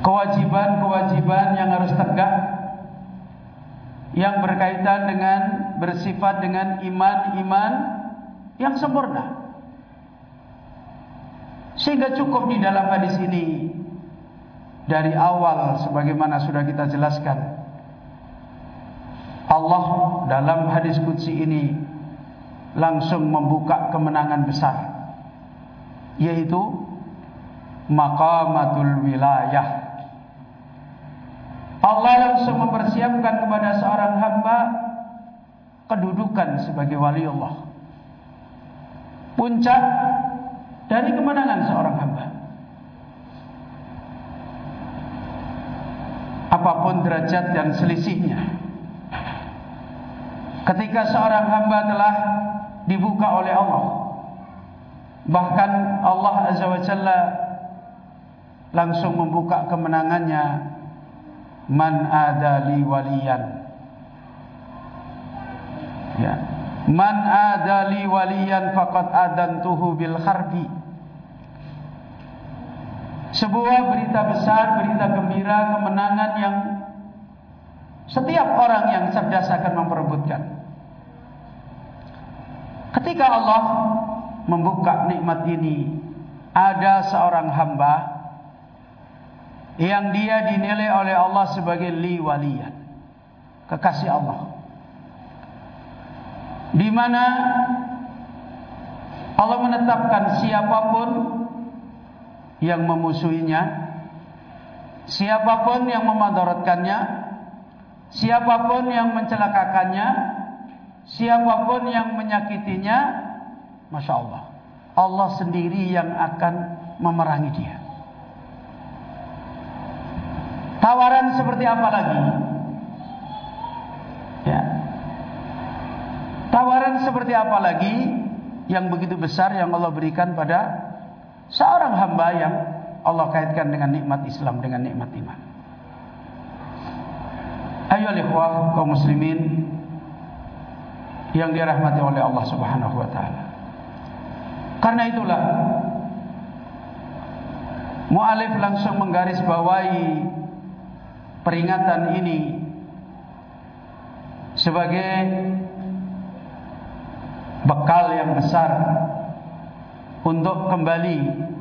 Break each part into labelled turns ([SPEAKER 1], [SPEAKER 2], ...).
[SPEAKER 1] kewajiban-kewajiban yang harus tegak, yang berkaitan dengan bersifat dengan iman yang sempurna. Sehingga cukup di dalam hadis ini dari awal sebagaimana sudah kita jelaskan, Allah dalam hadis qudsi ini langsung membuka kemenangan besar, yaitu maqamatul wilayah. Allah langsung mempersiapkan kepada seorang hamba kedudukan sebagai wali Allah, puncak dari kemenangan seorang hamba. Apapun derajat dan selisihnya, ketika seorang hamba telah dibuka oleh Allah, bahkan Allah Azza wa Jalla langsung membuka kemenangannya, man adali waliyan, ya, man adali waliyan faqad adantuhu bil harbi. Sebuah berita besar, berita gembira, kemenangan yang setiap orang yang cerdas akan memperebutkan. Ketika Allah membuka nikmat ini, ada seorang hamba yang dia dinilai oleh Allah sebagai li waliyan, kekasih Allah, di mana Allah menetapkan siapapun yang memusuhinya, siapapun yang memadaratkannya, siapapun yang mencelakakannya, siapapun yang menyakitinya, Masya Allah, Allah sendiri yang akan memerangi dia. Tawaran seperti apa lagi? Ya. Tawaran seperti apa lagi yang begitu besar yang Allah berikan pada seorang hamba yang Allah kaitkan dengan nikmat Islam, dengan nikmat iman. Ayolah ikhwah kaum muslimin yang dirahmati oleh Allah Subhanahu wa taala. Karena itulah mu'alif langsung menggarisbawahi peringatan ini sebagai bekal yang besar untuk kembali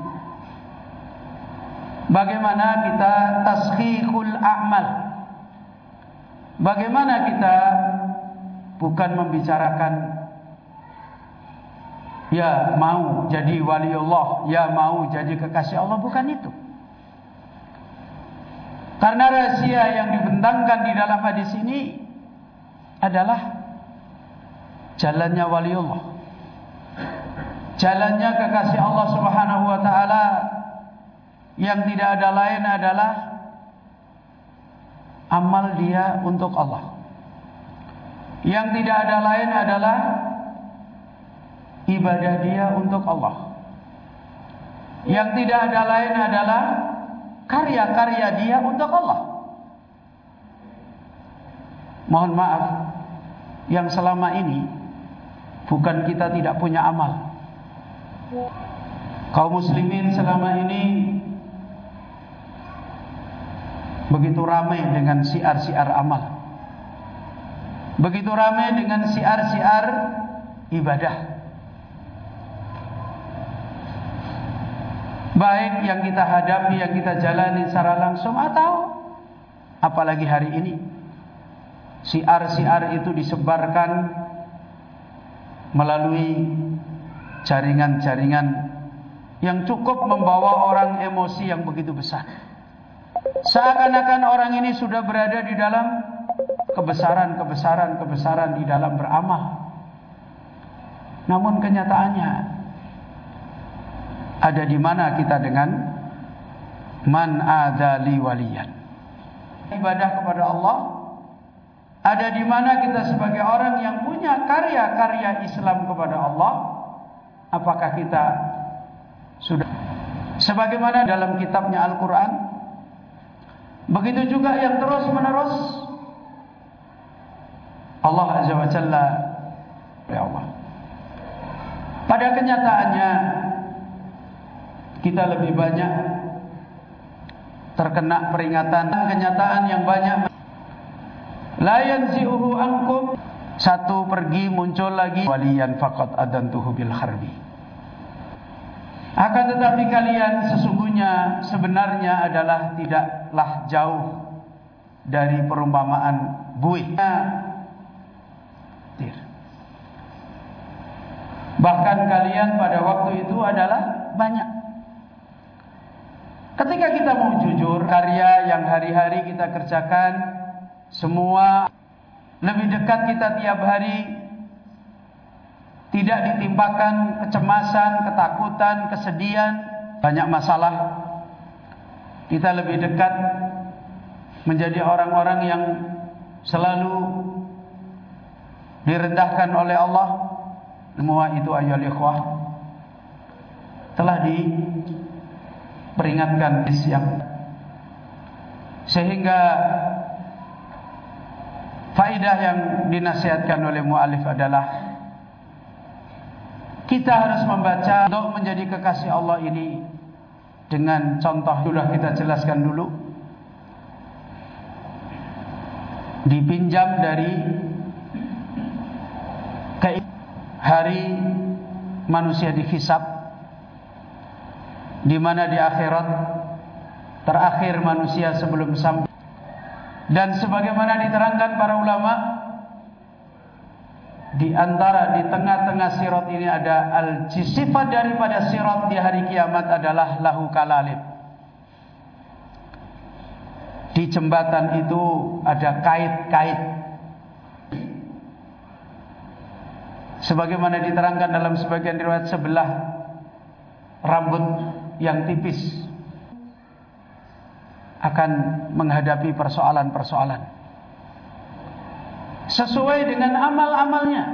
[SPEAKER 1] bagaimana kita taskhihul a'mal, bagaimana kita bukan membicarakan ya mau jadi wali Allah, ya mau jadi kekasih Allah, bukan itu. Karena rahasia yang dibentangkan di dalam hadis ini adalah jalannya wali Allah, jalannya kekasih Allah Subhanahu wa taala, yang tidak ada lain adalah amal dia untuk Allah, yang tidak ada lain adalah ibadah dia untuk Allah, yang tidak ada lain adalah karya-karya dia untuk Allah. Mohon maaf, yang selama ini bukan kita tidak punya amal. Kaum muslimin selama ini begitu ramai dengan siar-siar amal, begitu ramai dengan siar-siar ibadah, baik yang kita hadapi, yang kita jalani secara langsung, atau apalagi hari ini siar-siar itu disebarkan melalui jaringan-jaringan yang cukup membawa orang emosi yang begitu besar. Seakan-akan orang ini sudah berada di dalam kebesaran di dalam beramal. Namun kenyataannya, ada di mana kita dengan man adali waliyan, ibadah kepada Allah? Ada di mana kita sebagai orang yang punya karya-karya Islam kepada Allah? Apakah kita sudah sebagaimana dalam kitabnya Al-Quran? Begitu juga yang terus menerus Allah Azza wa Jalla, ya Allah. Pada kenyataannya kita lebih banyak terkena peringatan kenyataan yang banyak. La yanzi'uhu ankum, satu pergi muncul lagi, waliyan faqad adantuhu bil harbi. Akan tetapi kalian sesungguhnya sebenarnya adalah tidaklah jauh dari perumpamaan buih. Bahkan kalian pada waktu itu adalah banyak. Ketika kita mau jujur, karya yang hari-hari kita kerjakan, semua lebih dekat kita tiap hari, tidak ditimpakan kecemasan, ketakutan, kesedihan, banyak masalah. Kita lebih dekat menjadi orang-orang yang selalu direndahkan oleh Allah. Semua itu ayyuhal ikhwah telah diperingatkan siang, sehingga faedah yang dinasihatkan oleh mu'alif adalah kita harus membaca untuk menjadi kekasih Allah ini dengan contoh sudah kita jelaskan dulu, dipinjam dari hari manusia dihisab, di mana di akhirat terakhir manusia sebelum sampai. Dan sebagaimana diterangkan para ulama, di antara di tengah-tengah sirat ini ada sifat daripada sirat di hari kiamat adalah lahu kalalib. Di jembatan itu ada kait-kait. Sebagaimana diterangkan dalam sebagian riwayat, sebelah rambut yang tipis akan menghadapi persoalan-persoalan sesuai dengan amal-amalnya.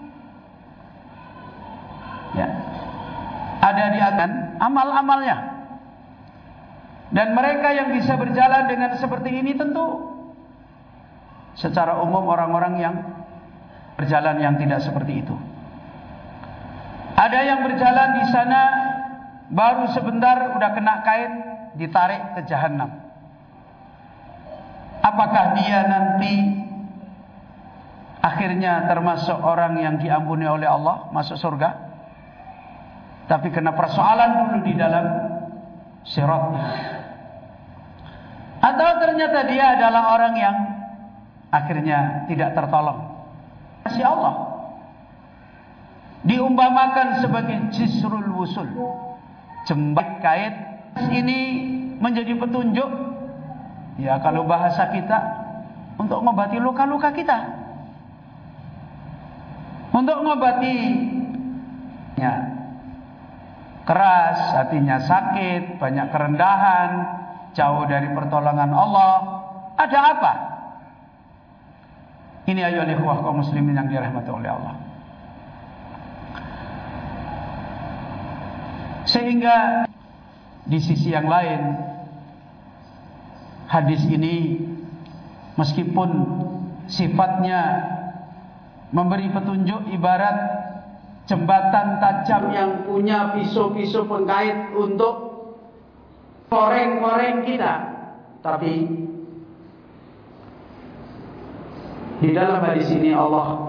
[SPEAKER 1] Ya. Ada di atas amal-amalnya. Dan mereka yang bisa berjalan dengan seperti ini tentu secara umum orang-orang yang berjalan yang tidak seperti itu. Ada yang berjalan di sana baru sebentar udah kena kait, ditarik ke jahanam. Apakah dia nanti akhirnya termasuk orang yang diampuni oleh Allah, masuk surga? Tapi kena persoalan dulu di dalam siratnya. Atau ternyata dia adalah orang yang akhirnya tidak tertolong. Kasih Allah diumpamakan sebagai jisrul wusul, jembatan kait. Ini menjadi petunjuk, ya kalau bahasa kita, untuk mengobati luka-luka kita, untuk mengobati ya, keras, hatinya sakit, banyak kerendahan, jauh dari pertolongan Allah. Ada apa? Ini ayyuhal ikhwah kaum muslimin yang dirahmati oleh Allah. Sehingga di sisi yang lain, hadis ini meskipun sifatnya memberi petunjuk ibarat jembatan tajam yang punya pisau-pisau pengkait untuk koreng-koreng kita, tapi di dalam hadis ini Allah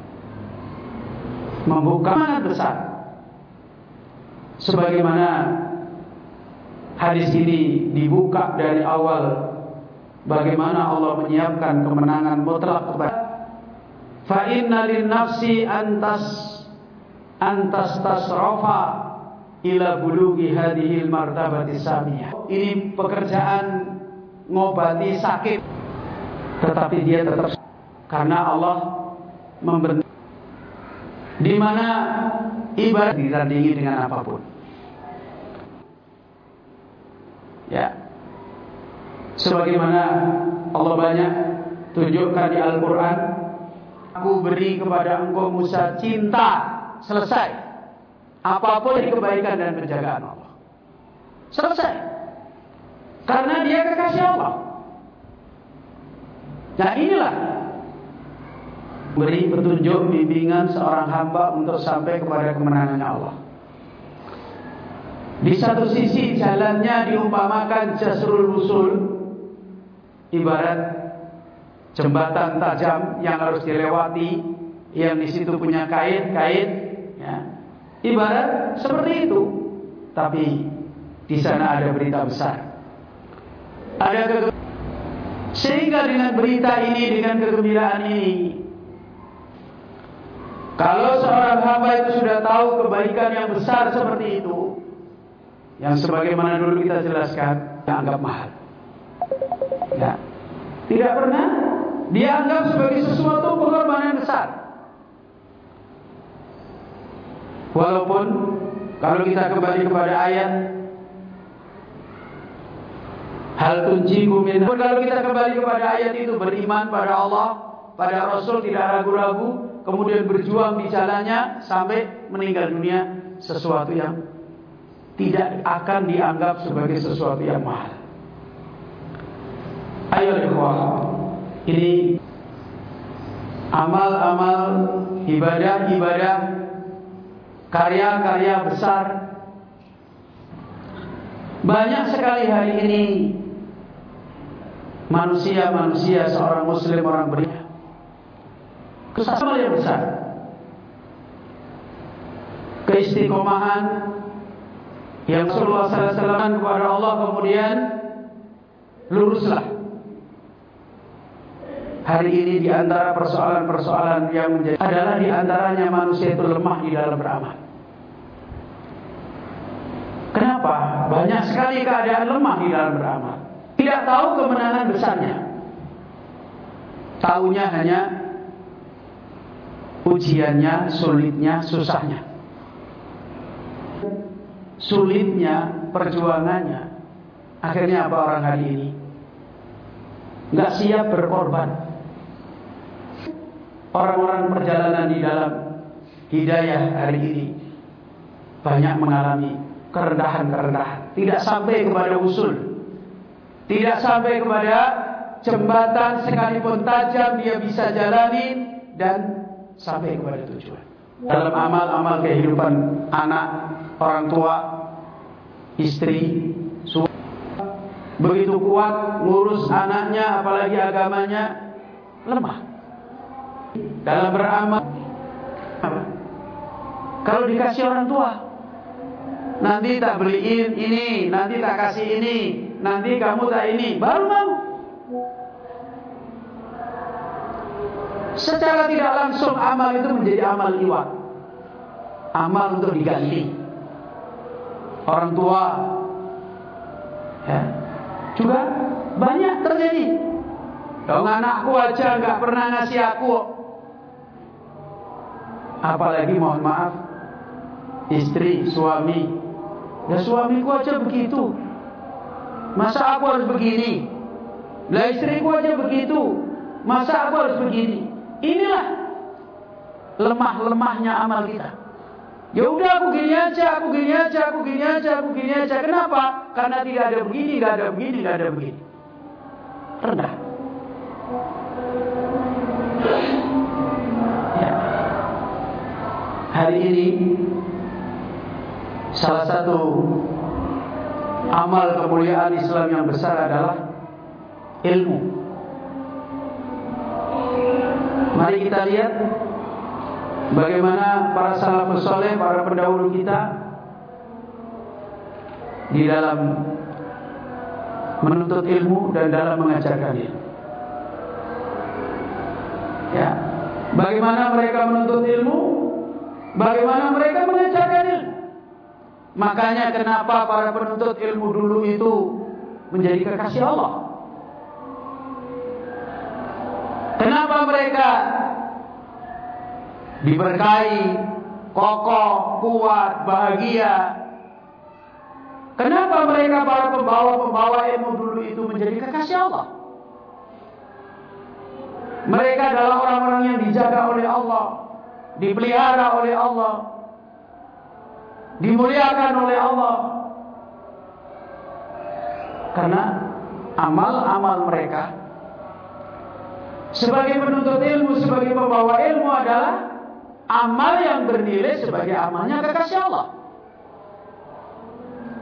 [SPEAKER 1] membuka sangat besar. Sebagaimana hadis ini dibuka dari awal, bagaimana Allah menyiapkan kemenangan mutlak kepada fa inna lin nafsi antas tasrafa ila bulughi hadhil martabati samiyah. Ini pekerjaan ngobati sakit, tetapi dia tetap, karena Allah memberi, di mana ibarat ditandingi dengan apapun. Ya, sebagaimana Allah banyak tunjukkan di Al-Quran, aku beri kepada engkau Musa cinta, selesai. Apapun dari kebaikan dan penjagaan Allah, selesai. Karena dia kekasih Allah. Nah inilah beri petunjuk bimbingan seorang hamba untuk sampai kepada kemenangannya Allah. Di satu sisi jalannya diumpamakan jasrul wusul, ibarat jembatan tajam yang harus dilewati, yang di situ punya kait-kait, ya. Ibarat seperti itu. Tapi di sana ada berita besar. Sehingga dengan berita ini, dengan kegembiraan ini, kalau seorang hamba itu sudah tahu kebaikan yang besar seperti itu, yang sebagaimana dulu kita jelaskan, dianggap mahal. Ya. Tidak pernah dianggap sebagai sesuatu pengorbanan besar. Walaupun kalau kita kembali kepada ayat hal tunjiku min, kalau kita kembali kepada ayat itu, beriman pada Allah, pada Rasul, tidak ragu-ragu, kemudian berjuang di jalannya sampai meninggal dunia, sesuatu yang tidak akan dianggap sebagai sesuatu yang mahal. Ayo ikhwah, ini amal-amal, ibadah-ibadah, karya-karya besar. Banyak sekali hari ini manusia-manusia, seorang muslim, orang beriman, kesamaan yang besar, keistiqomahan yang Rasulullah SAW kepada Allah, kemudian luruslah. Hari ini di antara persoalan-persoalan yang menjadi adalah di antaranya manusia itu lemah di dalam beramal. Kenapa? Banyak sekali keadaan lemah di dalam beramal. Tidak tahu kemenangan besarnya. Taunya hanya ujiannya, sulitnya, susahnya. Sulitnya, perjuangannya. Akhirnya apa orang hari ini? Gak siap berkorban. Orang-orang perjalanan di dalam hidayah hari ini banyak mengalami kerendahan-kerendahan. Tidak sampai kepada usul, tidak sampai kepada jembatan, sekalipun tajam dia bisa jalani dan sampai kepada tujuan. Dalam amal-amal kehidupan anak, orang tua, istri, suami, begitu kuat ngurus anaknya, apalagi agamanya, lemah dalam beramal. Kalau dikasih orang tua, nanti tak beliin ini, nanti tak kasih ini, nanti kamu tak ini, baru mau. Secara tidak langsung amal itu menjadi amal iwat, amal untuk diganti. Orang tua, ya, juga banyak terjadi. Dong anakku aja nggak pernah ngasih aku, apalagi mohon maaf istri, suami. Ya suamiku aja begitu, masa aku harus begini? Lah istriku aja begitu, masa aku harus begini? Inilah lemah-lemahnya amal kita. Ya udah aku gini aja, aku gini aja, aku gini aja, aku gini aja. Kenapa? Karena tidak ada begini, tidak ada begini, tidak ada begini. Rendah. Ya. Hari ini salah satu amal kemuliaan Islam yang besar adalah ilmu. Mari kita lihat bagaimana para salafus saleh, para pendahulu kita di dalam menuntut ilmu dan dalam mengajarkan ilmu. Ya, bagaimana mereka menuntut ilmu, bagaimana mereka mengajarkan ilmu. Makanya kenapa para penuntut ilmu dulu itu menjadi kekasih Allah. Kenapa mereka diberkahi, kokoh, kuat, bahagia? Kenapa mereka para pembawa-pembawa ilmu dulu itu menjadi kekasih Allah? Mereka adalah orang-orang yang dijaga oleh Allah, dipelihara oleh Allah, dimuliakan oleh Allah. Karena amal-amal mereka sebagai penuntut ilmu, sebagai pembawa ilmu adalah amal yang bernilai sebagai amalnya kekasih Allah.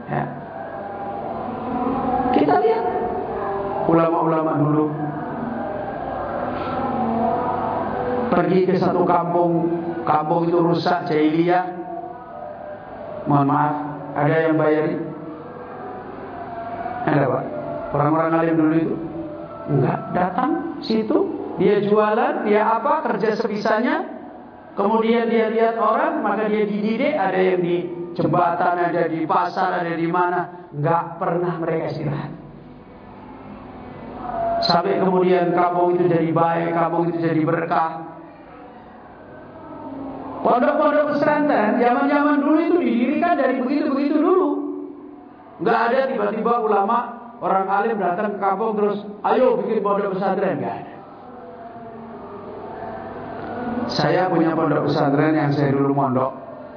[SPEAKER 1] Kita lihat ulama-ulama dulu pergi ke satu kampung itu rusak jahiliyah. Mohon maaf, ada yang bayari? Ada Pak? Orang-orang alim dulu itu enggak, datang situ, dia jualan, dia apa, kerja sebisanya. Kemudian dia lihat orang, maka dia dididik. Ada yang di jembatan, ada di pasar, ada di mana. Enggak pernah mereka istirahat. Sampai kemudian kampung itu jadi baik, kampung itu jadi berkah. Pondok-pondok pesantren zaman-zaman dulu itu didirikan dari begitu-begitu dulu. Enggak ada tiba-tiba ulama, orang alim datang ke kampung terus, ayo bikin pondok pesantren. Enggak ada. Saya punya pondok pesantren yang saya dulu mondok.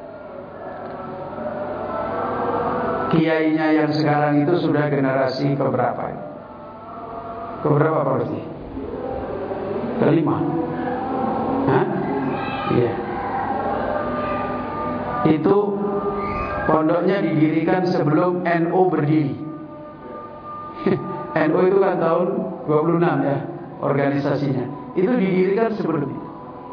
[SPEAKER 1] Kiainya yang sekarang itu sudah generasi keberapa? Keberapa berarti? Kelima. Hah? Iya. Itu pondoknya didirikan sebelum NU berdiri. NU itu kan tahun 26 ya organisasinya. Itu didirikan sebelum itu.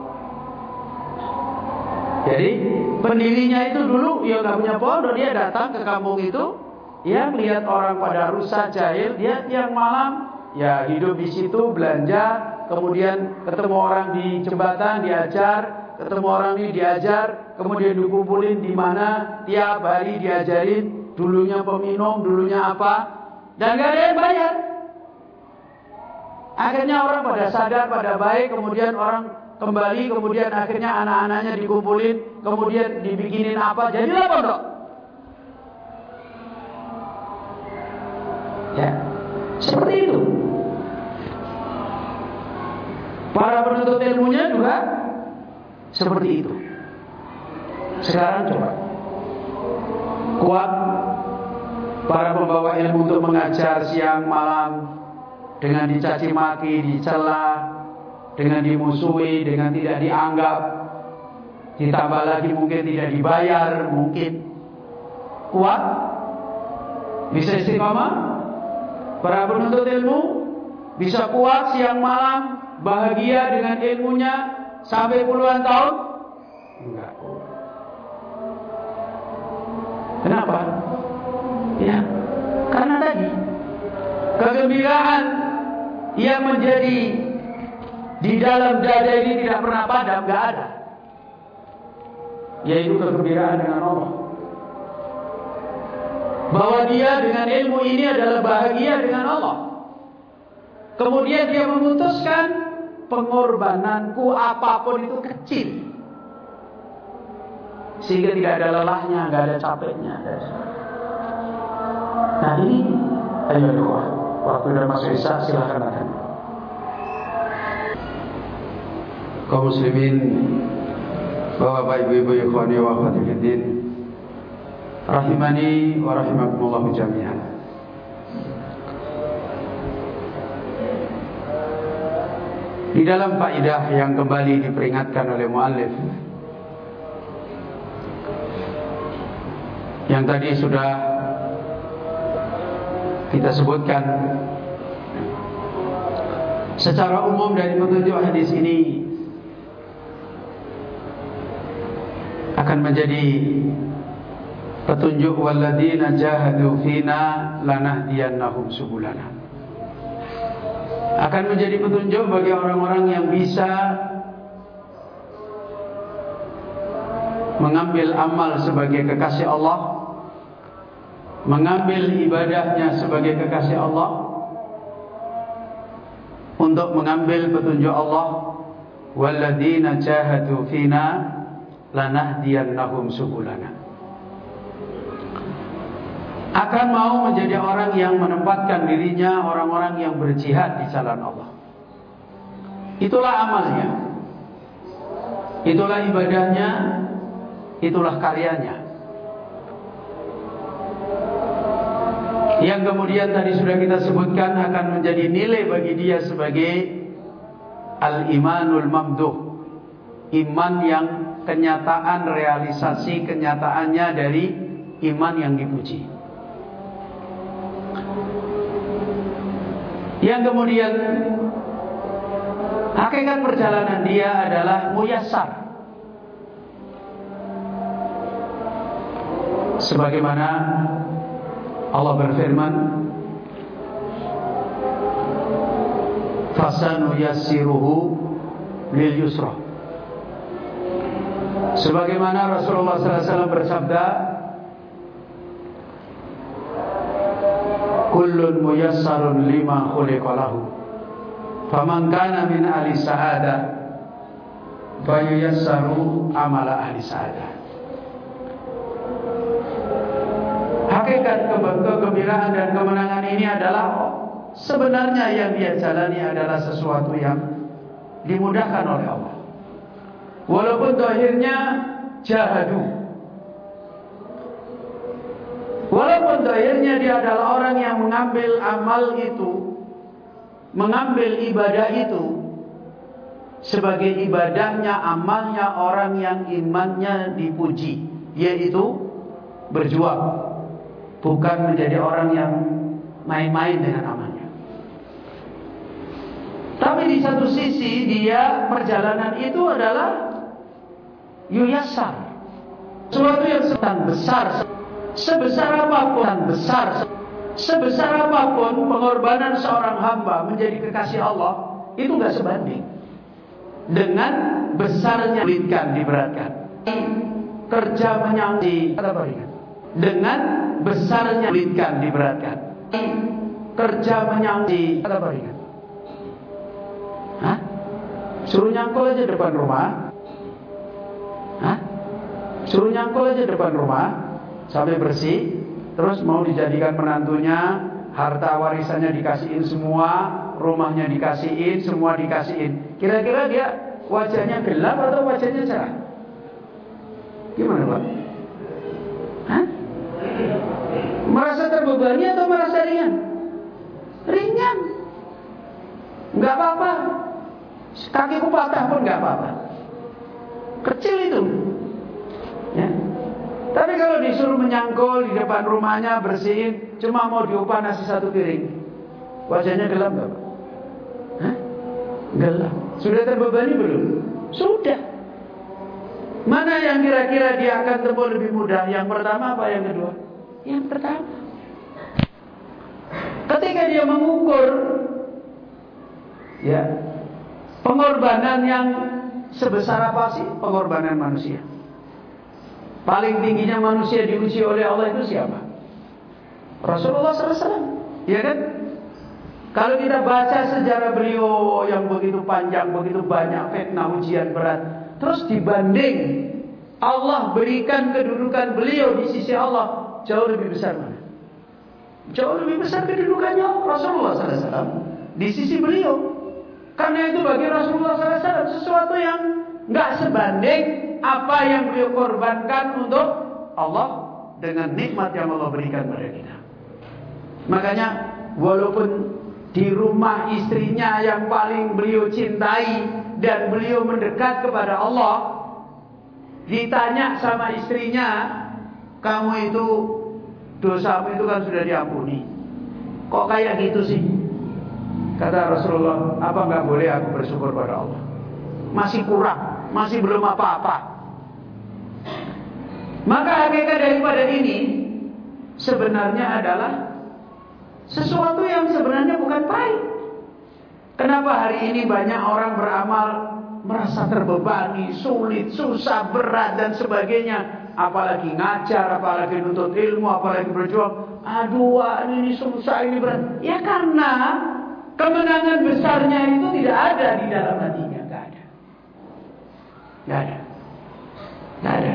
[SPEAKER 1] Jadi pendirinya itu dulu ya nggak punya pondok, dia datang ke kampung itu, ya melihat orang pada rusak jahil, dia tiang malam ya hidup di situ, belanja, kemudian ketemu orang di jembatan diajar, ketemu orang ini diajar, kemudian dikumpulin di mana tiap hari diajarin, dulunya peminum, dulunya apa, dan gak ada yang bayar. Akhirnya orang pada sadar, pada baik, kemudian orang kembali, kemudian akhirnya anak-anaknya dikumpulin, kemudian dibikinin apa, jadilah pondok. Ya, seperti itu. Para penuntut ilmunya juga seperti itu. Sekarang coba kuat para pembawa ilmu untuk mengajar siang malam dengan dicaci maki, dicela, dengan dimusuhi, dengan tidak dianggap, ditambah lagi mungkin tidak dibayar, mungkin kuat, bisa istiqamah. Para penuntut ilmu bisa kuat siang malam, bahagia dengan ilmunya sampai puluhan tahun? Enggak. Kenapa? Ya, karena tadi kegembiraan yang menjadi di dalam dada ini tidak pernah padam, enggak ada. Yaitu kegembiraan dengan Allah. Bahwa dia dengan ilmu ini adalah bahagia dengan Allah. Kemudian dia memutuskan pengorbananku apapun itu kecil, sehingga tidak ada lelahnya, enggak ada capeknya. Nah ini, ayo doa. Waktu sudah masuk isya, silakan makan. Kaum muslimin, bapak ibu-ibu ikhwani wa akhwati fiddin, rahimani wa rahimakumullah jami'an. Di dalam faedah yang kembali diperingatkan oleh muallif, yang tadi sudah kita sebutkan, secara umum dari petunjuk hadis ini akan menjadi petunjuk walladzina jahadu fina lanahdiyannahum subulana. Akan menjadi petunjuk bagi orang-orang yang bisa mengambil amal sebagai kekasih Allah, mengambil ibadahnya sebagai kekasih Allah, untuk mengambil petunjuk Allah. Walladzina jahadu fina lanahdiyannahum subulana. Akan mau menjadi orang yang menempatkan dirinya, orang-orang yang berjihad di jalan Allah. Itulah amalnya, itulah ibadahnya, itulah karyanya. Yang kemudian tadi sudah kita sebutkan akan menjadi nilai bagi dia sebagai al-imanul mamduh, iman yang kenyataan, realisasi kenyataannya dari iman yang dipuji. Yang kemudian hakikat perjalanan dia adalah muyassar. Sebagaimana Allah berfirman, fasanuyassiruhu lil yusra. Sebagaimana Rasulullah SAW bersabda, kullun muyassarun lima khuliqa lahu, faman kana min ahli sa'adah fayuyassaru amala ahli sa'adah. Hakikat kegembiraan dan kemenangan ini adalah sebenarnya yang dia jalani adalah sesuatu yang dimudahkan oleh Allah. Walaupun zahirnya jahadu, walaupun zahirnya dia adalah orang yang mengambil amal itu, mengambil ibadah itu sebagai ibadahnya, amalnya orang yang imannya dipuji, yaitu berjuang, bukan menjadi orang yang main-main dengan amalnya. Tapi di satu sisi dia perjalanan itu adalah yuyassar, sesuatu yang sedang besar, sebesar apapun sebesar apapun pengorbanan seorang hamba menjadi kekasih Allah, itu gak sebanding dengan besarnya diberatkan. Kerja menyangsi dengan besarnya diberatkan. Kerja menyangsi suruh nyangkul aja depan rumah, suruh nyangkul aja depan rumah sampai bersih, terus mau dijadikan menantunya, harta warisannya dikasihin semua, rumahnya dikasihin, semua dikasihin. Kira-kira dia wajahnya gelap atau wajahnya cerah? Gimana Pak? Merasa terbebani atau merasa ringan? Ringan. Enggak apa-apa. Kakiku patah pun enggak apa-apa. Kecil itu. Ya. Tapi kalau disuruh menyangkul di depan rumahnya, bersihin, cuma mau diupah nasi satu piring, wajahnya gelap enggak Pak? Gelap. Sudah terbebani belum? Sudah. Mana yang kira-kira dia akan tempuh lebih mudah? Yang pertama apa yang kedua? Yang pertama. Ketika dia mengukur ya, pengorbanan yang sebesar apa sih pengorbanan manusia? Paling tingginya manusia diuji oleh Allah itu siapa? Rasulullah SAW, ya kan? Kalau kita baca sejarah beliau yang begitu panjang, begitu banyak fitnah, ujian berat, terus dibanding Allah berikan kedudukan beliau di sisi Allah, jauh lebih besar mana? Jauh lebih besar kedudukannya Rasulullah SAW di sisi beliau. Karena itu bagi Rasulullah SAW sesuatu yang nggak sebanding apa yang beliau korbankan untuk Allah dengan nikmat yang Allah berikan pada kita. Makanya walaupun di rumah istrinya yang paling beliau cintai dan beliau mendekat kepada Allah, ditanya sama istrinya, kamu itu dosamu itu kan sudah diampuni, kok kayak gitu sih? Kata Rasulullah, apa nggak boleh aku bersyukur pada Allah? Masih kurang, masih belum apa-apa. Maka hakikat daripada ini sebenarnya adalah sesuatu yang sebenarnya bukan pahit. Kenapa hari ini banyak orang beramal merasa terbebani, sulit, susah, berat dan sebagainya? Apalagi ngajar, apalagi nuntut ilmu, apalagi berjuang. Aduh, ini susah, ini berat. Ya karena kemenangan besarnya itu tidak ada di dalam hatinya. Tidak ada. Tidak ada. Tidak ada.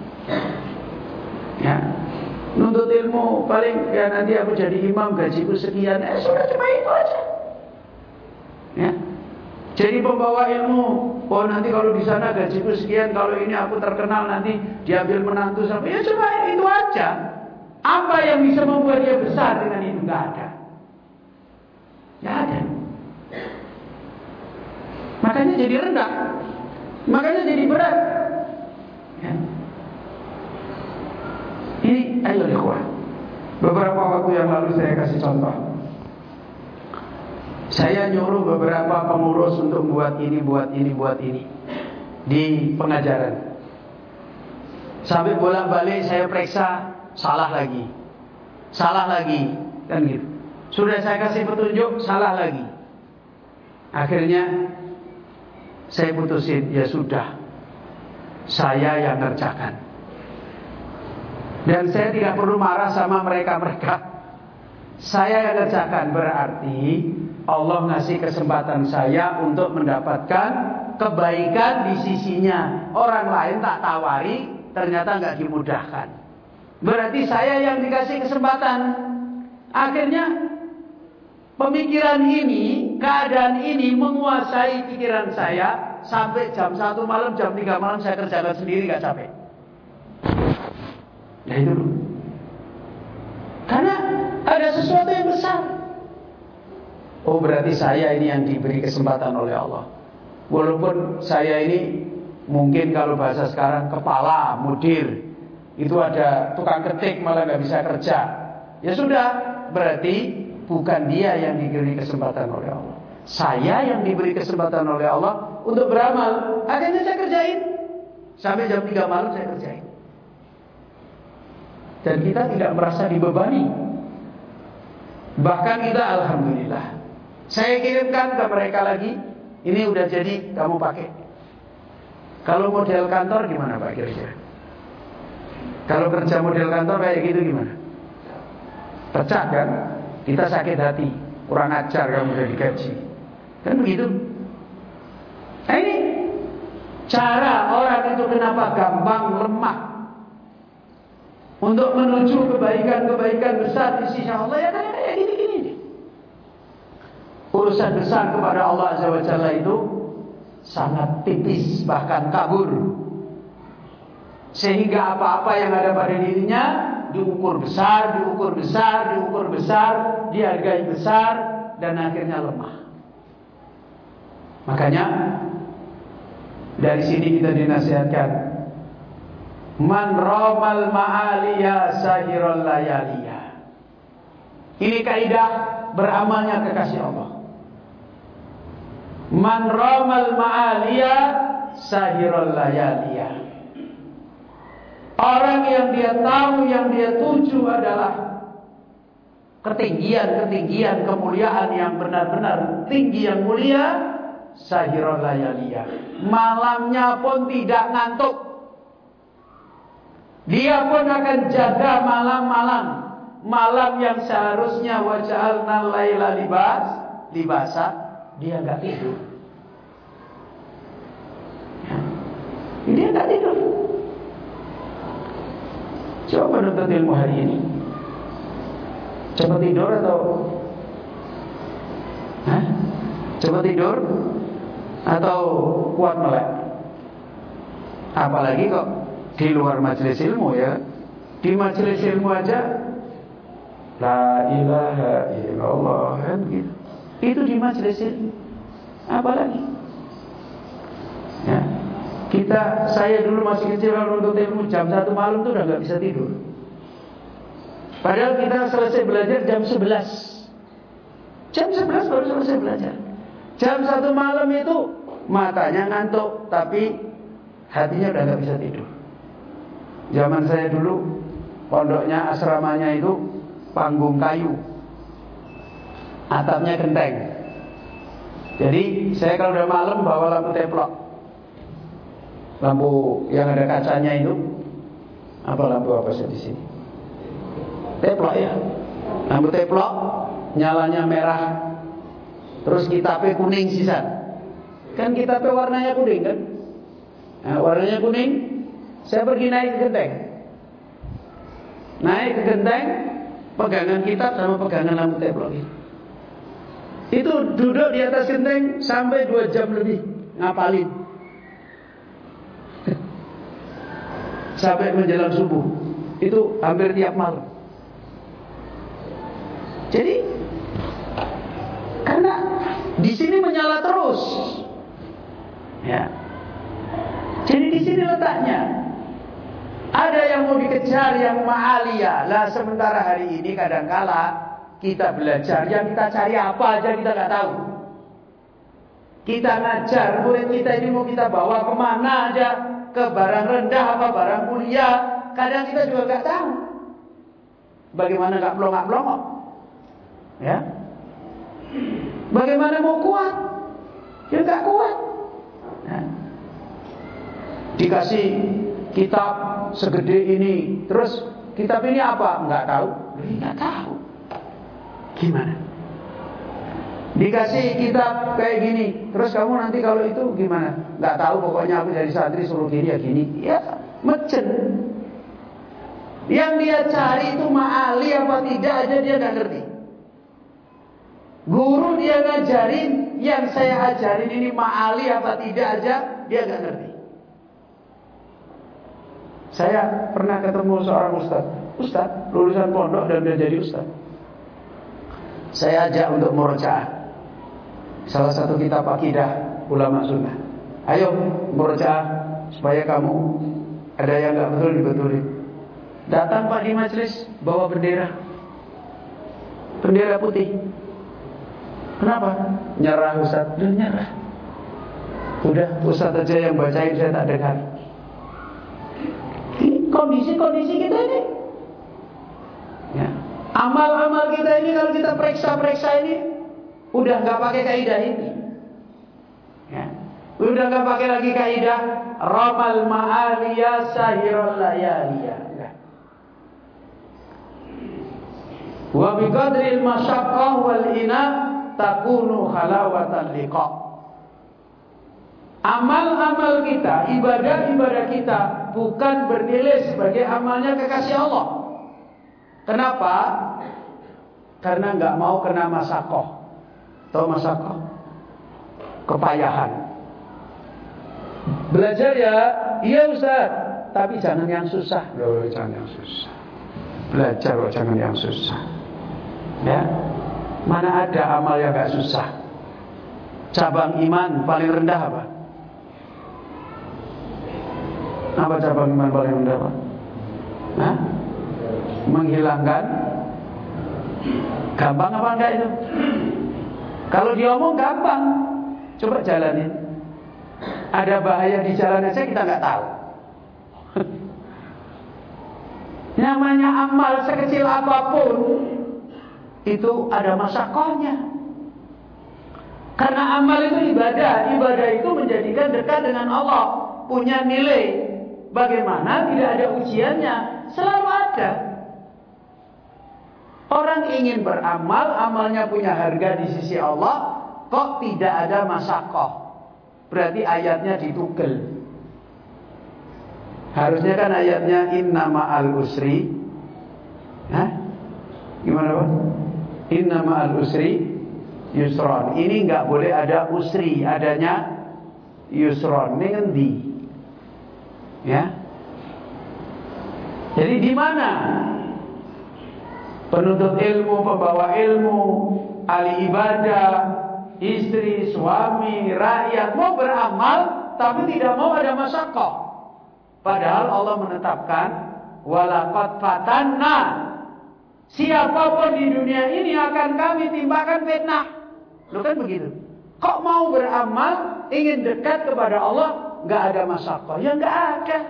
[SPEAKER 1] Ya, nuntut ilmu paling ya nanti aku jadi imam gajiku sekian, sudah cuma itu aja. Ya, jadi pembawa ilmu, oh nanti kalau di sana gajiku sekian, kalau ini aku terkenal nanti diambil menantu sampai, ya cuma itu aja. Apa yang bisa membuat dia besar dengan itu? Nggak ada. Nggak ada. Makanya jadi rendah, makanya jadi berat. Ya. Ini ayo ikhwah. Beberapa waktu yang lalu saya kasih contoh. Saya nyuruh beberapa pengurus untuk buat ini di pengajaran. Sampai bolak-balik saya periksa, salah lagi, kan gitu. Sudah saya kasih petunjuk, salah lagi. Akhirnya saya putusin, ya sudah, saya yang ngerjakan. Dan saya tidak perlu marah sama mereka. Saya yang ngerjakan. Berarti Allah ngasih kesempatan saya untuk mendapatkan kebaikan di sisinya. Orang lain tak tawari, ternyata nggak dimudahkan. Berarti saya yang dikasih kesempatan. Akhirnya pemikiran ini, keadaan ini menguasai pikiran saya. Sampai jam 1 malam, jam 3 malam saya kerjakan sendiri, gak capek. Ya itu loh. Karena ada sesuatu yang besar. Oh, berarti saya ini yang diberi kesempatan oleh Allah. Walaupun saya ini mungkin kalau bahasa sekarang kepala, mudir, itu ada tukang ketik malah gak bisa kerja. Ya sudah, berarti bukan dia yang diberi kesempatan oleh Allah. Saya yang diberi kesempatan oleh Allah untuk beramal. Akhirnya saya kerjain. Sampai jam 3 malam saya kerjain. Dan kita tidak merasa dibebani. Bahkan kita alhamdulillah. Saya kirimkan ke mereka lagi. Ini udah jadi, kamu pakai. Kalau model kantor gimana Pak kira-kira? Kalau kerja model kantor kayak gitu gimana? Pecah kan? Kita sakit hati. Kurang ajar kamu udah digaji. Kan begitu. Nah ini cara orang itu kenapa gampang lemah untuk menuju kebaikan-kebaikan besar di sisi Allah, ya kayak gini-gini. Urusan besar kepada Allah Azza wa Jalla itu sangat tipis, bahkan kabur. Sehingga apa-apa yang ada pada dirinya diukur besar, dihargai besar, dan akhirnya lemah. Makanya dari sini kita dinasihatkan, man ramal ma'aliya sahirul layaliya. Ini kaidah beramalnya kekasih Allah. Man ramal ma'aliya sahirul layaliya. Orang yang dia tahu, yang dia tuju adalah ketinggian, kemuliaan yang benar-benar tinggi, yang mulia, sahirul layaliya. Malamnya pun tidak ngantuk. Dia pun akan jaga malam-malam. Malam yang seharusnya waja'alna laila libasa, dia enggak tidur. Dia enggak tidur. Coba menuntut ilmu hari ini. Coba tidur atau coba tidur atau kuat melek? Apalagi kok di luar majelis ilmu ya. Di majelis ilmu aja la ilaha illallah kan gitu. Itu di majelis ilmu. Apalagi ya. Saya dulu masih kecil kalau untuk ilmu jam 1 malam tuh udah gak bisa tidur. Padahal kita selesai belajar jam 11. Jam 11 baru selesai belajar. Jam 1 malam itu matanya ngantuk, tapi hatinya udah gak bisa tidur. Zaman saya dulu pondoknya, asramanya itu panggung kayu, atapnya genteng. Jadi saya kalau udah malam bawa lampu teplok, lampu yang ada kacanya itu, lampu apa sih di sini? Teplok ya, lampu teplok, nyalanya merah, terus kitabnya kuning sisa. Kan kitabnya warnanya kuning kan? Nah, warnanya kuning. Saya pergi naik ke genteng. Naik ke genteng, pegangan kitab sama pegangan lampu teplok itu duduk di atas genteng sampai 2 jam lebih ngapalin. Sampai menjelang subuh. Itu hampir tiap malam. Jadi karena di sini menyala terus. Ya. Jadi di sini letaknya. Ada yang mau dikejar yang ma'aliyah. Lah sementara hari ini kadangkala kita belajar, yang kita cari apa aja kita nggak tahu. Kita ngajar, murid kita ini mau kita bawa kemana aja, ke barang rendah apa barang mulia, kadang kita juga nggak tahu. Bagaimana nggak plong-plong? Ya, bagaimana mau kuat? Ya nggak kuat. Ya. Dikasih kitab segede ini, terus kitab ini apa? Nggak tahu. Nggak tahu. Gimana? Dikasih kitab kayak gini, terus kamu nanti kalau itu gimana? Nggak tahu. Pokoknya aku jadi santri suruh gini ya gini. Ya, mecen. Yang dia cari itu ma'ali apa tidak aja dia nggak ngerti. Guru dia ngajarin, yang saya ajarin ini ma'ali apa tidak aja dia nggak ngerti. Saya pernah ketemu seorang ustaz lulusan pondok dan dia jadi ustaz. Saya ajak untuk murojaah salah satu kitab akidah ulama sunnah. Ayo murojaah supaya kamu ada yang nggak betul dibetulin. Datang Pak di majelis bawa bendera putih. Kenapa? Nyerah Ustaz. Udah nyerah. Udah Ustaz aja yang bacain, saya tak dengar. Kondisi kita ini. Ya. Amal-amal kita ini kalau kita periksa ini udah nggak pakai kaidah ini. Ya. Udah nggak pakai lagi kaidah ramal ma'aliya sahirul layaliya. Wa biqadril masyaqqah wal ina takunu halawatan liqa. Amal-amal kita, ibadah-ibadah kita bukan bernilai sebagai amalnya kekasih Allah. Kenapa? Karena nggak mau kena masyaqqah. Tahu masyaqqah? Kepayahan. Belajar ya, iya Ustaz, tapi jangan yang susah. Loh, jangan yang susah. Belajar kok jangan yang susah. Ya, mana ada amal yang gak susah? Cabang iman paling rendah apa? Apa cabang iman paling rendah apa? Hah? Menghilangkan. Gampang apa enggak itu? Kalau diomong gampang, coba jalanin. Ada bahaya di jalan aja kita nggak tahu. Namanya amal sekecil apapun itu ada masyaqqahnya. Karena amal itu ibadah itu menjadikan dekat dengan Allah, punya nilai. Bagaimana tidak ada ujiannya? Selalu ada. Orang ingin beramal, amalnya punya harga di sisi Allah, kok tidak ada masyaqqah? Berarti ayatnya ditugel. Harusnya kan ayatnya inna ma'al usri. Hah? Gimana Pak? Inna ma'al usri yusron. Ini enggak boleh ada usri, adanya yusron. Ini ngendi? Ya. Jadi di mana penuntut ilmu, pembawa ilmu, ahli ibadah, istri, suami, rakyat mau beramal tapi tidak mau ada masyaqqah. Padahal Allah menetapkan walaqad fatanna, siapapun di dunia ini akan kami timpakan fitnah. Loh kan begitu. Kok mau beramal, ingin dekat kepada Allah, nggak ada masyaqqah? Ya nggak ada.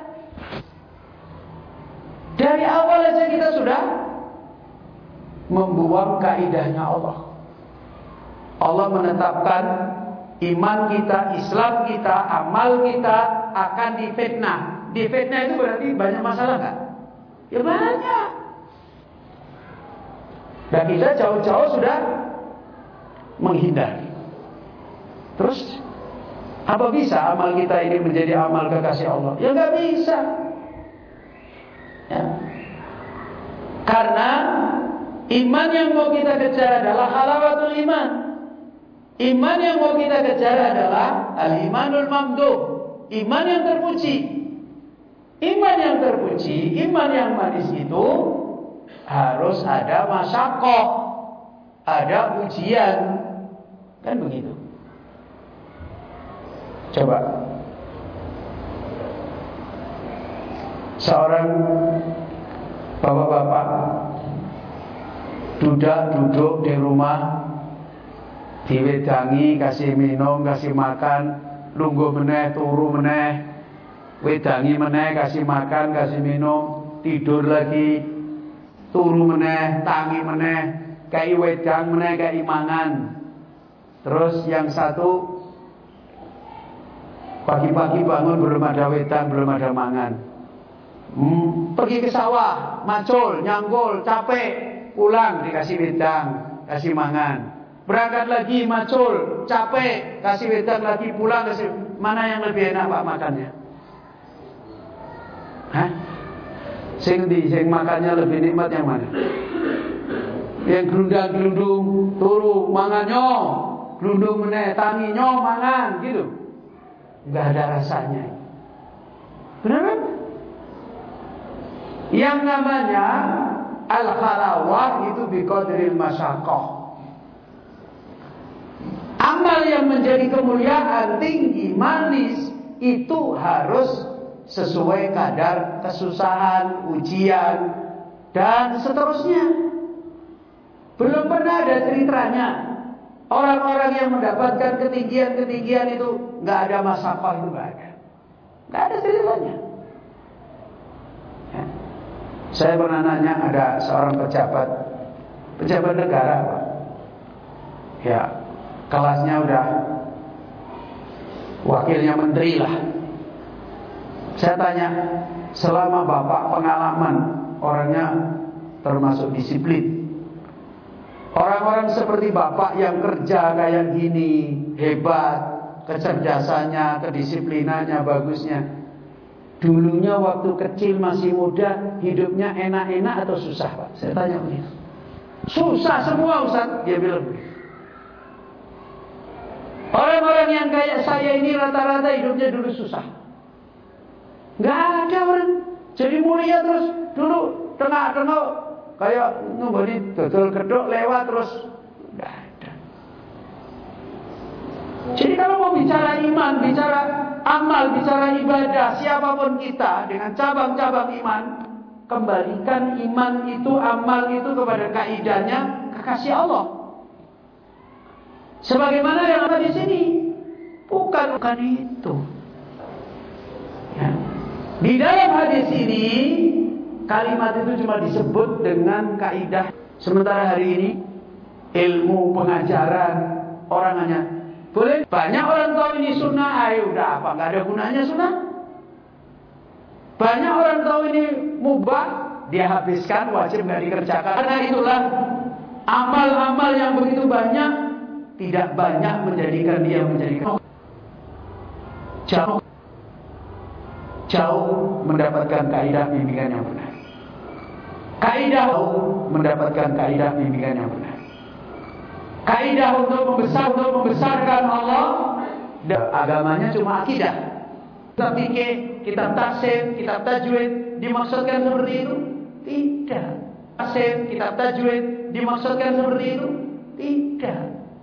[SPEAKER 1] Dari awal aja kita sudah membuang kaidahnya Allah. Allah menetapkan iman kita, Islam kita, amal kita akan difitnah. Difitnah itu berarti banyak masalah kan? Ya banyak. Dan kita jauh-jauh sudah menghindar. Terus apa bisa amal kita ini menjadi amal kekasih Allah? Ya nggak bisa. Ya. Karena iman yang mau kita kejar adalah halawatul iman. Iman yang mau kita kejar adalah al-imanul mamduh, iman yang terpuji. Iman yang terpuji, iman yang manis itu harus ada masyaqqah, ada ujian. Kan begitu. Coba seorang bapak-bapak 20 Sudah duduk di rumah, diwedangi, kasih minum, kasih makan, lungguh meneh, turu meneh, wedangi meneh, kasih makan, kasih minum, tidur lagi, turu meneh, tangi meneh, kai wedang meneh, kai mangan. Terus yang satu pagi-pagi bangun belum ada wedang, belum ada mangan. Pergi ke sawah, macul, nyanggul, capek, pulang dikasih wedang, kasih mangan. Berangkat lagi macul, capek, kasih wedang lagi, pulang kasih. Mana yang lebih enak Pak makannya? Hah? Sing makannya lebih nikmat yang mana? Yang gelundang-gelundung, turu, mangannya, gelundung meneh, tanginya, mangan, gitu. Enggak ada rasanya. Benar kan? Yang namanya al-khalawah itu biqadril masyaqqah. Amal yang menjadi kemuliaan, tinggi, manis, itu harus sesuai kadar kesusahan, ujian, dan seterusnya. Belum pernah ada ceritanya orang-orang yang mendapatkan ketinggian-ketinggian itu nggak ada masyaqqah, itu nggak ada ceritanya. Ya. Saya pernah nanya, ada seorang pejabat negara, Pak. Ya, kelasnya udah wakilnya menteri lah. Saya tanya, selama Bapak pengalaman, orangnya termasuk disiplin, orang-orang seperti Bapak yang kerja kayak gini, hebat, kecerdasannya, kedisiplinannya, bagusnya, dulunya waktu kecil masih muda, hidupnya enak-enak atau susah Pak? Saya tanya begitu. Susah semua Ustaz, dia bilang begitu. Orang-orang yang kayak saya ini rata-rata hidupnya dulu susah. Gak ada orang jadi mulia terus dulu tengah-tengah kayak ngomboni dodol gedhok lewat terus, gak ada. Jadi kalau mau bicara iman, bicara amal, bicara ibadah, siapapun kita dengan cabang-cabang iman, kembalikan iman itu, amal itu kepada kaidahnya, kekasih Allah. Sebagaimana yang ada di sini, bukan itu. Ya. Di dalam hadis ini, kalimat itu cuma disebut dengan kaidah. Sementara hari ini, ilmu pengajaran orang hanya boleh. Banyak orang tahu ini sunnah, ayo udah apa, nggak ada gunanya sunnah. Banyak orang tahu ini mubah, dia habiskan, wajib nggak dikerjakan. Karena itulah amal-amal yang begitu banyak tidak banyak menjadikan dia menjadi jauh mendapatkan kaidah bimbingan yang benar. Kaidah mendapatkan kaidah bimbingan yang benar. Kaidah untuk membesarkan Allah, agamanya cuma akidah. Kitab fikih, kitab tafsir, kitab tajwid dimaksudkan seperti itu? Tidak. Tafsir, kitab tajwid dimaksudkan seperti itu? Tidak.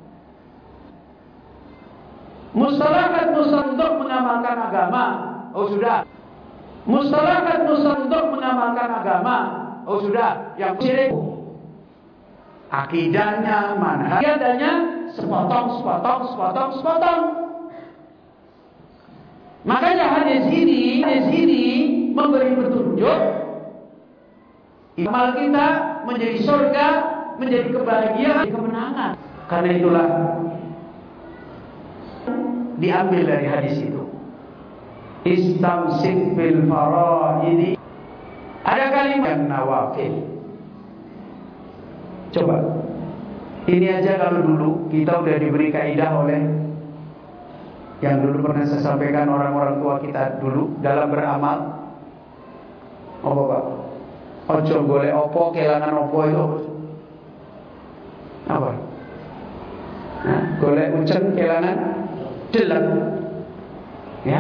[SPEAKER 1] Mustalahat untuk mengamalkan agama, oh sudah. Mustalahat untuk mengamalkan agama, oh sudah. Yang syirik, akidahnya, manhajnya sepotong. Makanya hadis ini memberi petunjuk amal kita menjadi surga, menjadi kebahagiaan, kemenangan. Karena itulah diambil dari hadis itu. Istamsik bil faraidi. Ada kalimat yang nawafil. Coba. Ini aja kalau dulu kita udah diberi kaidah oleh yang dulu pernah saya sampaikan orang-orang tua kita dulu dalam beramal. Apa Pak? Ojo golek opo kelangan opo itu. Apa? Nah, golek uceng kelangan delek. Ya.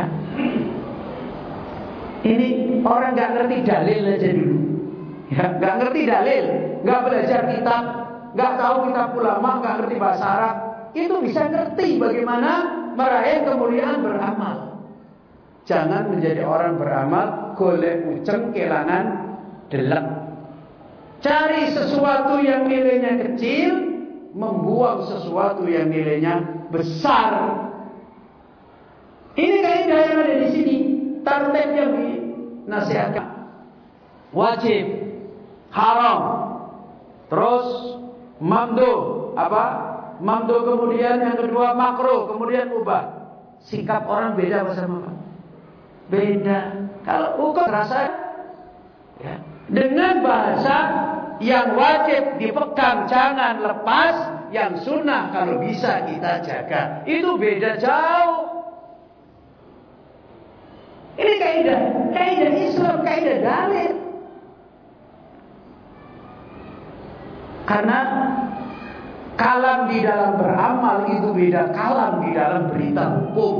[SPEAKER 1] Ini orang nggak ngerti dalil aja dulu. Ya, nggak ngerti dalil, nggak belajar kitab, nggak tahu kitab ulama, nggak ngerti bahasa Arab, itu bisa ngerti bagaimana meraih kemuliaan beramal. Jangan menjadi orang beramal golek uceng kelangan delek. Cari sesuatu yang nilainya kecil, membuang sesuatu yang nilainya besar. Ini kaidah yang ada di sini. Tartib yang dinasihatkan. Wajib, haram, terus mamduh, mamduh, kemudian yang kedua makruh, kemudian mubah. Sikap orang beda sama apa? Beda. Kalau hukum terasa ya, dengan bahasa yang wajib dipegang jangan lepas, yang sunnah kalau bisa kita jaga. Itu beda jauh. Ini kaidah Islam, kaidah dalil. Karena kalam di dalam beramal itu beda kalam di dalam berita hukum.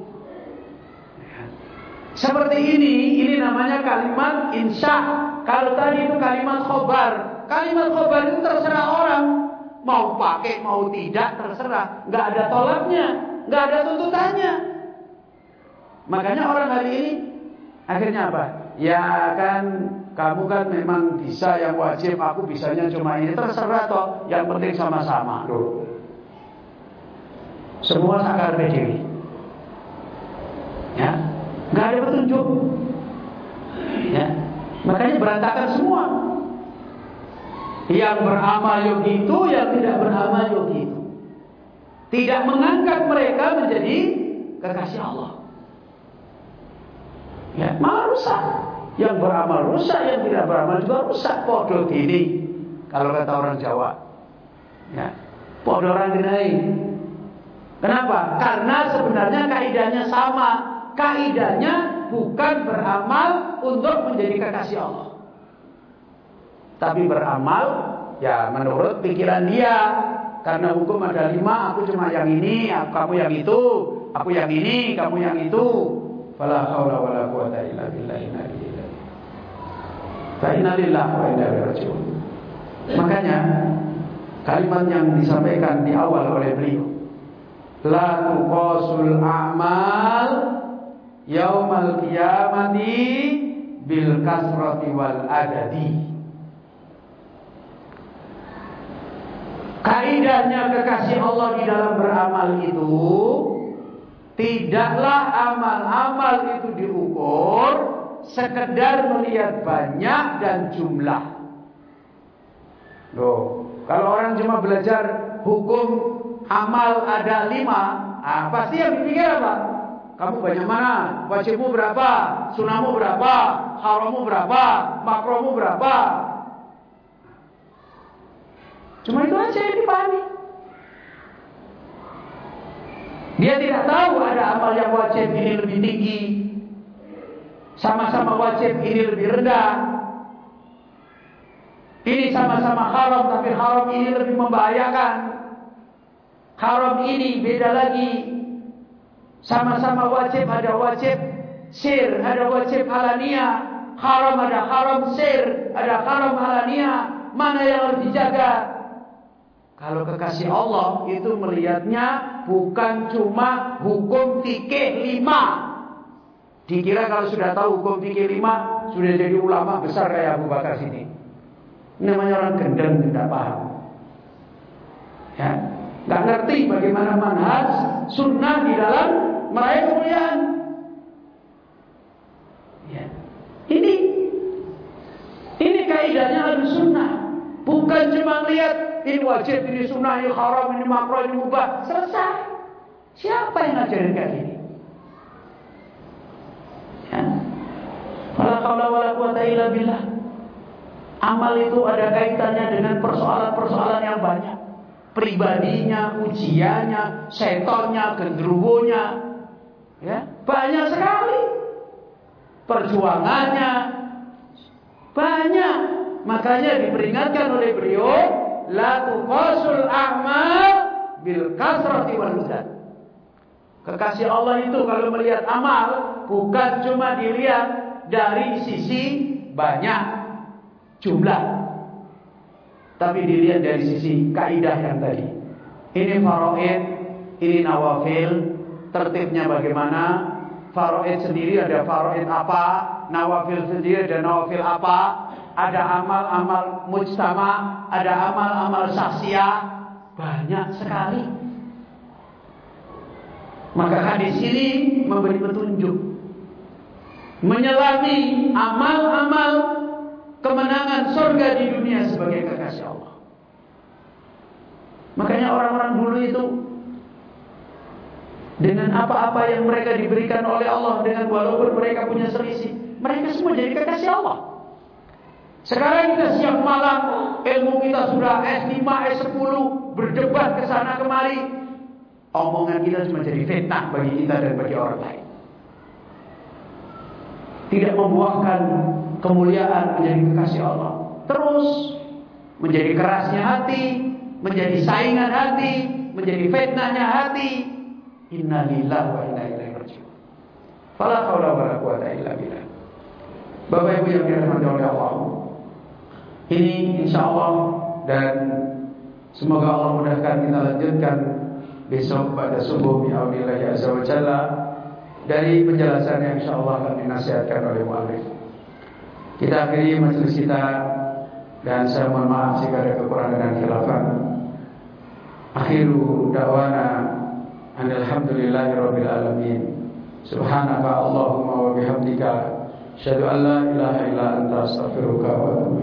[SPEAKER 1] Seperti ini namanya kalimat insya. Kalau tadi itu kalimat khobar. Kalimat khobar itu terserah orang, mau pakai mau tidak terserah, nggak ada tolaknya, nggak ada tuntutannya. Makanya orang hari ini akhirnya apa? Ya kan, kamu kan memang bisa yang wajib, aku bisanya cuma ini, terserah toh. Yang penting sama-sama. Loh. Semua sakar dewi. Ya, nggak ada petunjuk. Ya, makanya berantakan semua. Yang beramal yogitu, yang tidak beramal yogitu. Tidak mengangkat mereka menjadi kekasih Allah. Ya, malah rusak. Yang beramal rusak, yang tidak beramal juga rusak. Podo gini, kalau kata orang Jawa. Ya, podo orang gini. Kenapa? Karena sebenarnya kaidahnya sama. Kaidahnya bukan beramal untuk menjadi kekasih Allah, tapi beramal ya menurut pikiran dia. Karena hukum ada 5, aku cuma yang ini, kamu yang itu, aku yang ini, kamu yang itu. Fala haula wala quwata illa billahi. Fa inna lillahi wa inna ilaihi raji'un. Makanya kalimat yang disampaikan di awal oleh beliau, la tuqasul a'mal yaumal qiyamati bil kasrati wal adadi. Kaidahnya kekasih Allah di dalam beramal itu, tidaklah amal-amal itu diukur sekedar melihat banyak dan jumlah. Loh, kalau orang cuma belajar hukum amal ada 5, pasti yang dipikir apa? Kamu banyak mana? Wajibmu berapa? Sunahmu berapa? Harammu berapa? Makruhmu berapa? Cuma itu aja yang dipahami. Dia tidak tahu ada amal yang wajib ini lebih tinggi, sama-sama wajib ini lebih rendah. Ini sama-sama haram, tapi haram ini lebih membahayakan. Haram ini beda lagi. Sama-sama wajib, ada wajib sir, ada wajib alania. Haram ada haram sir, ada haram alania. Mana yang harus dijaga? Kalau kekasih Allah itu melihatnya bukan cuma hukum fikih 5. Dikira kalau sudah tahu hukum fikih 5 sudah jadi ulama besar kayak Abu Bakar Siddiq. Namanya orang gendeng, tidak paham. Ya, nggak ngerti bagaimana manhaj sunnah di dalam meraih kemuliaan. Ya. Ini kaidahnya Ahlussunnah. Bukan cuma lihat ini wajib, ini sunnah, ini haram, ini makruh, ini mubah. Selesai. Siapa yang ngajarin kayak gini? Ya. Wala haula wala quwata illa billah. Amal itu ada kaitannya dengan persoalan-persoalan yang banyak. Pribadinya, ujiannya, setonnya, genderuwonya. Ya, banyak sekali. Perjuangannya banyak. Makanya diperingatkan oleh beliau, la tuqasul a'mal bil kasrati wal udad. Kekasih Allah itu kalau melihat amal bukan cuma dilihat dari sisi banyak jumlah, tapi dilihat dari sisi kaidah yang tadi. Ini faraid, ini nawafil, tertibnya bagaimana, faraid sendiri, ada faraid apa, nawafil sendiri, ada nawafil apa, ada amal-amal mujtama, ada amal-amal syakhsiyah, banyak sekali. Maka hadis ini memberi petunjuk, menyelami amal-amal kemenangan surga di dunia sebagai kekasih Allah. Makanya orang-orang dulu itu dengan apa-apa yang mereka diberikan oleh Allah, dengan walaupun mereka punya selisih, mereka semua jadi kekasih Allah. Sekarang kita siang malam, ilmu kita sudah S5, S10, berdebat ke sana kemari, omongan kita cuma jadi fitnah bagi kita dan bagi orang lain. Tidak membuahkan kemuliaan menjadi kekasih Allah. Terus menjadi kerasnya hati, menjadi saingan hati, menjadi fitnahnya hati. Inna lillahi wa inna ilaihi raji'un. Fala haula wala quwwata illa billah. Bapak Ibu yang dirahmati oleh Allah, ini insyaallah dan semoga Allah mudahkan kita lanjutkan besok pada subuh bi'aunillahi azza wa jalla dari penjelasan yang insyaallah akan dinasihatkan oleh muallif. Kita akhiri majelis kita dan saya mohon maaf jika ada kekurangan dan khilafan. Akhiru da'wana alhamdulillahirabbil alamin. Subhanaka Allahumma wa bihamdika asyhadu an la ilaha illa anta astaghfiruka wa atubu